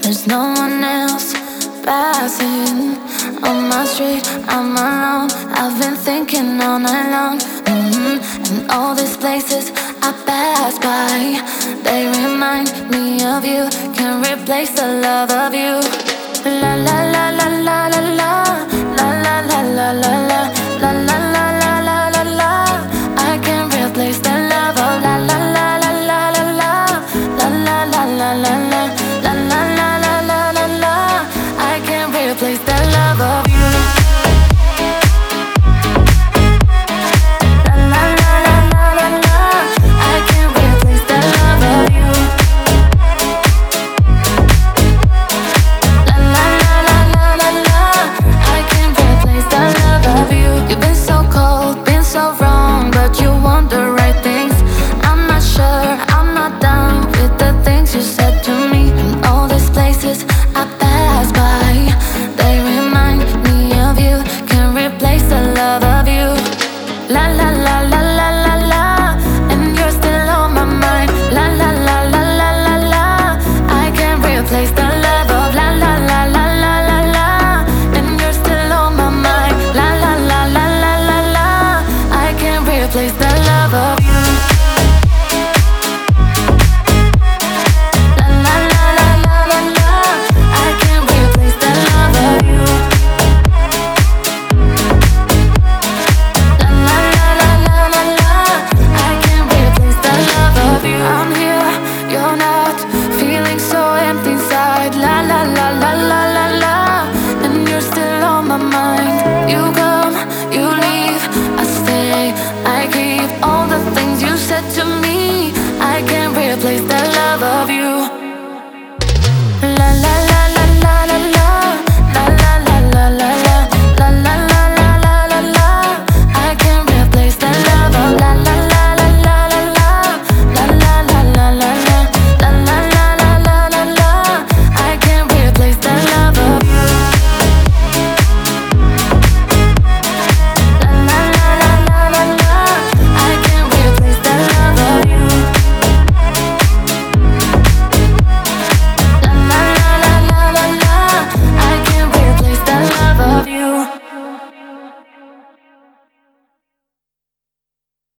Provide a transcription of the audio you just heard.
There's no one else passing on my street. I'm alone. I've been thinking all night long. And all these places I pass by, they remind me of you. Can't replace the love of you. La la la la la la la, la la la la la la, la la la la la la la. I can't replace the love of la la la la la la la, la la la la la.